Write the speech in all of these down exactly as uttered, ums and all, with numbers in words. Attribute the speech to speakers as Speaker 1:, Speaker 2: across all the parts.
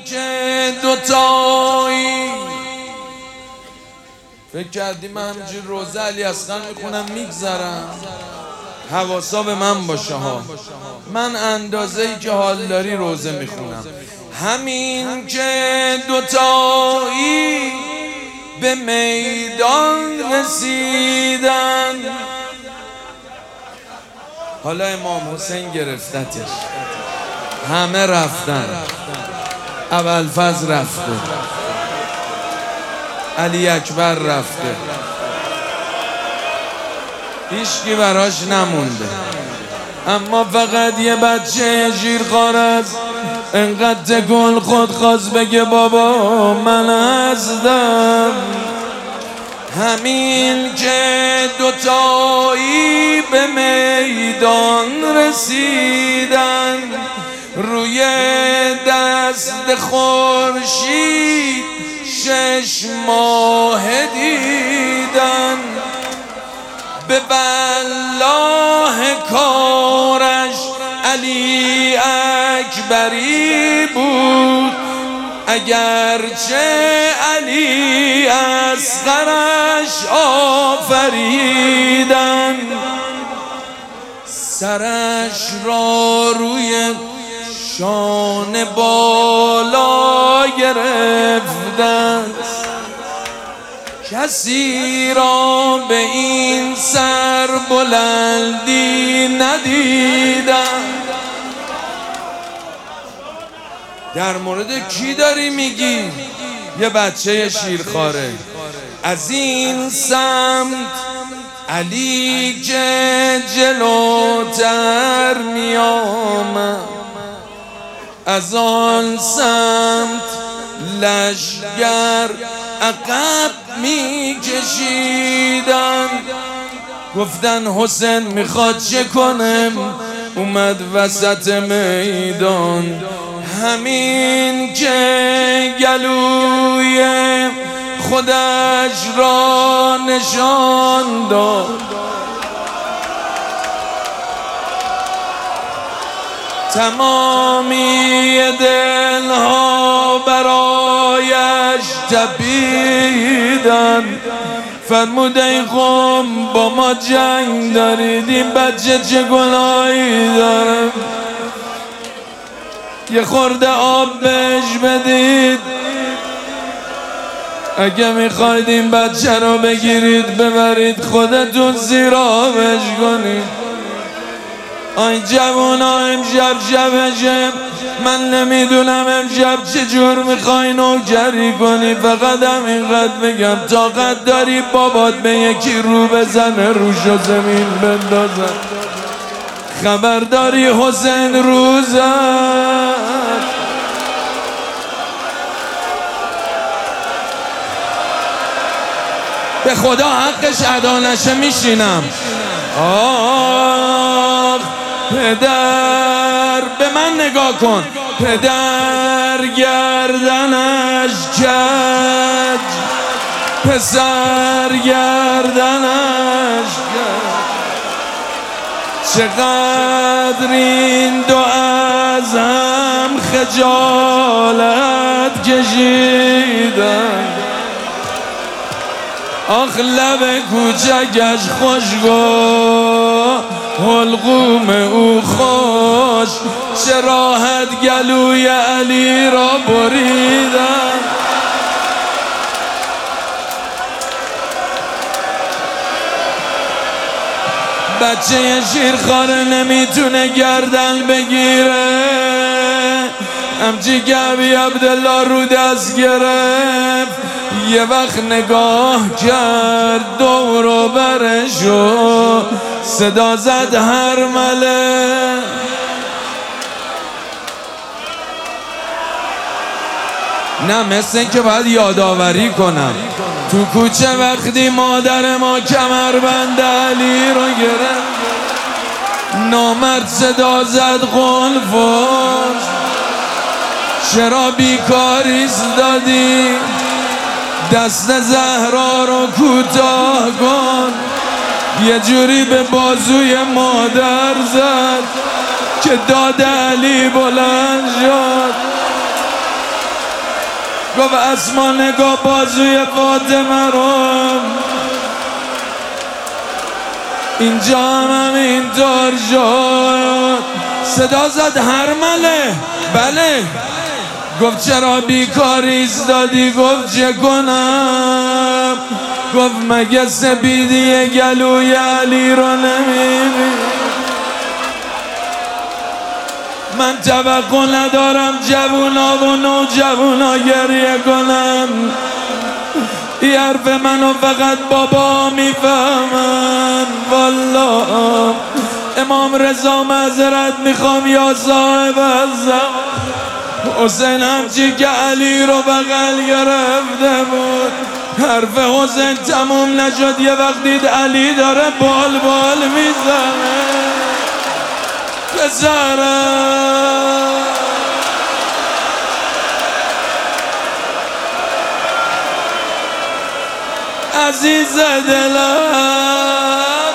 Speaker 1: که دوتایی. فکر کردی من همینجور روزه علی اصغر میخونم میگذرم؟ حواسا به من باشه ها. من اندازه ای که حال داری روزه میخونم. همین که دوتایی به میدان رسیدن، حالا امام حسین گرفتتش، همه رفتن، ابوالفضل رفته، علی اکبر رفته، هیچکی براش نمونده. اما فقط یه بچه شیرخوار است انقدر تکون خود خواست بگه بابا من هستم. همین که دوتایی به میدان رسیدن، روی دست خورشید شش ماه دیدن. به والله کارش علی اکبری بود، اگرچه علی اصغرش آفریدن. سرش را روی شانه بالا گرفتن، کسی را به این سر بلندی ندیدم. در مورد کی داری میگی؟ یه بچه شیرخواره. از این سمت علی که جلوتر میآمد، از آن سمت لشگر عقب می کشیدن. گفتن حسین میخواد چه کنم، اومد وسط میدان. همین که گلوی خودش را نشان داد، تمامی دلها برایش تپیدن. فرمود ای قوم با ما جنگ دارید، این بچه چه گناهی داره؟ یه خورده آب بهش بدید، اگه میخواید این بچه رو بگیرید ببرید خودتون زیر آبش کنید. آی جوونا امشب شبشه، من نمیدونم امشب چجور میخوای نوکری کنی. فقط همینقدر بگم طاقت داری بابات به یکی رو بزنه روشو زمین بندازن. خبرداری حسین روزد، به خدا حقش ادا نشه میشینم. آه پدر به من نگاه کن، پدر گردنش کج، پسر گردنش کج. چقدر این دو از هم خجالت کشیدن. آخ لب کوچکش خوشگو، حلقوم او خوش، چه راحت گلوی علی را بریدن. بچه شیرخواره نمیتونه گردن بگیره، همچی که ابی عبدالله رو دست گرفت. یه وقت نگاه کرد دور و برشو، صدا زد هرمله. نه مثل این که باید یادآوری کنم تو کوچه وقتی مادر ما کمربند علی رو گرفت، نامرد صدا زد قلفش، چرا بیکاری دادی؟ دست زهرا رو کوتاه کن. یه جوری به بازوی مادر زد که داد علی بلند شد. گفت اسما نگاه بازوی فاطمه رو، اینجا هم همینطور شد. صدا زد هرمله. بله. گفت چرا بیکاری ایستادی؟ گفت چه کنم؟ گفت مگه سپیدی گلوی علی رو نمیبینی؟ من توقع ندارم جوونا و نوجوانا گریه کنن، این حرف منو فقط بابا میفهمن. والله امام رضا معذرت میخوام یا صاحب الزمان، حسین همچی که علی رو بغل گرفته بود، حرف حسین تموم نشد یه وقت دید علی داره بال بال میزنه. پسرم عزیز دلم،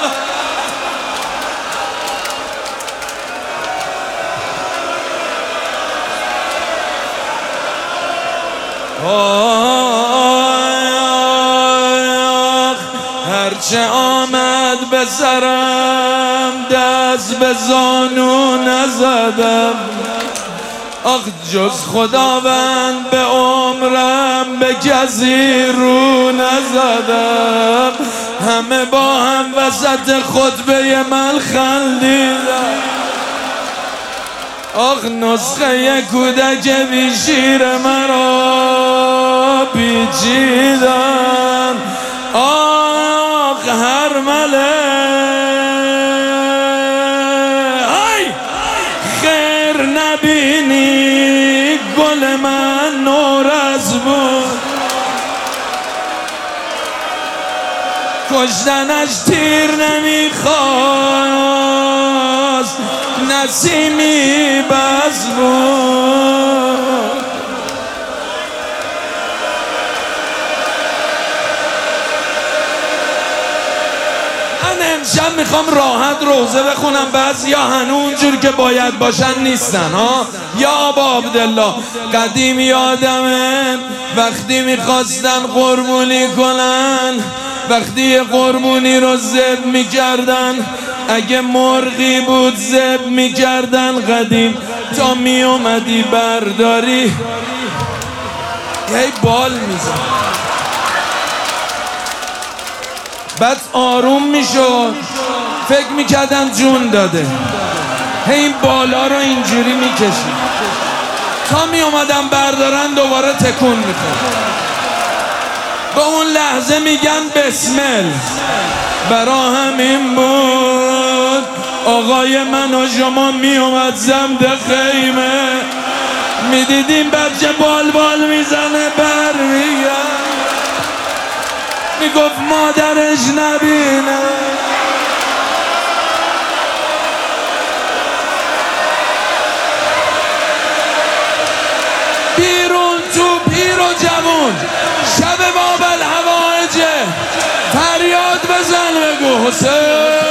Speaker 1: هرچه آمد به سرم دست به زانو نزدم، آخ جز خداوند به عمرم به کسی رو نزدم. همه با هم وسط خطبه من خندیدم، آخ نسخه کودک بی شیر مرا پیچیدن. آخ هرمله ای خیر نبینی گل من نورز بود، کشتنش تیر نمیخواست نسیمی بز بود. من امشب میخوام راحت روزه بخونم، بعضی یا هنوز جور که باید باشن نیستن ها. یا آبا عبدالله قدیم یادمه وقتی میخواستن قربونی کنن، وقتی قربونی رو ذبح میکردن، اگه مرغی بود ذبح میکردن قدیم، تا میومدی برداری یه بال میزن، بعد آروم میشد، فکر میکردن جون داده، هی این بالا رو اینجوری میکشید تا میومدن بردارن دوباره تکون میخورد. به اون لحظه میگن بسمل. برا همین بود آقای من و شما میومد زمد خیمه، میدیدیم بچه بال بال میزنه برمیگرد، میگفت مادرش نبینه. بیرون تو پیر و جوون شب باب الهوایجه فریاد بزن بگو حسین.